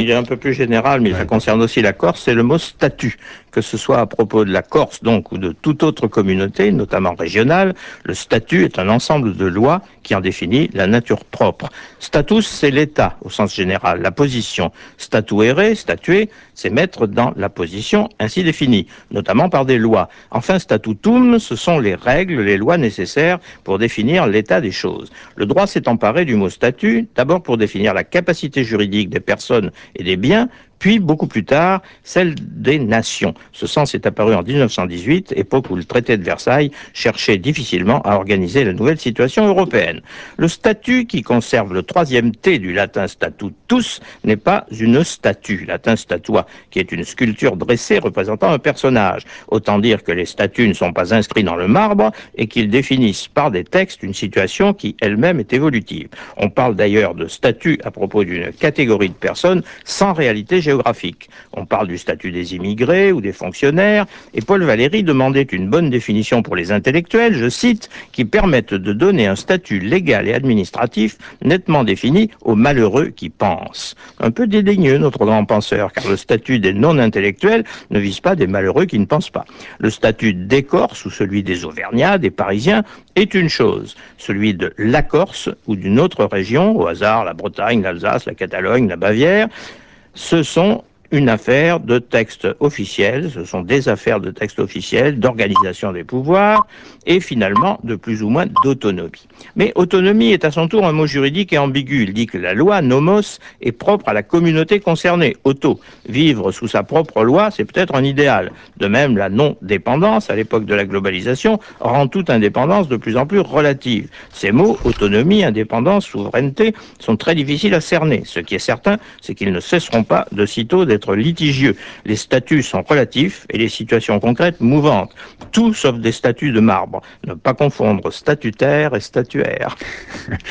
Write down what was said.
il est un peu plus général, mais ça concerne aussi la Corse, c'est le mot statut. Que ce soit à propos de la Corse, donc, ou de toute autre communauté, notamment régionale, le statut est un ensemble de lois qui en définit la nature propre. Status, c'est l'état, au sens général, la position. Statuere, statuer, c'est mettre dans la position ainsi définie, notamment par des lois. Enfin, statutum, ce sont les règles, les lois nécessaires pour définir l'état des choses. Le droit s'est emparé du mot statut, d'abord pour définir la capacité juridique des personnes et des biens, puis beaucoup plus tard, celle des nations. Ce sens est apparu en 1918, époque où le traité de Versailles cherchait difficilement à organiser la nouvelle situation européenne. Le statut, qui conserve le troisième T du latin statutus, n'est pas une statue, latin statua, qui est une sculpture dressée représentant un personnage. Autant dire que les statuts ne sont pas inscrits dans le marbre et qu'ils définissent par des textes une situation qui elle-même est évolutive. On parle d'ailleurs de statut à propos d'une catégorie de personnes sans réalité géographique. On parle du statut des immigrés ou des fonctionnaires, et Paul Valéry demandait une bonne définition pour les intellectuels, je cite, qui permettent de donner un statut légal et administratif nettement défini aux malheureux qui pensent. Un peu dédaigneux, notre grand penseur, car le statut des non-intellectuels ne vise pas des malheureux qui ne pensent pas. Le statut des Corses ou celui des Auvergnats, des Parisiens, est une chose. Celui de la Corse ou d'une autre région, au hasard la Bretagne, l'Alsace, la Catalogne, la Bavière, ce sont une affaire de texte officiel, ce sont des affaires de texte officiel, d'organisation des pouvoirs et finalement de plus ou moins d'autonomie. Mais autonomie est à son tour un mot juridique et ambigu. Il dit que la loi, nomos, est propre à la communauté concernée, auto. Vivre sous sa propre loi, c'est peut-être un idéal. De même, la non-dépendance, à l'époque de la globalisation, rend toute indépendance de plus en plus relative. Ces mots, autonomie, indépendance, souveraineté, sont très difficiles à cerner. Ce qui est certain, c'est qu'ils ne cesseront pas de sitôt d'être litigieux. Les statuts sont relatifs et les situations concrètes mouvantes. Tout sauf des statuts de marbre. Ne pas confondre statutaire et statuaire.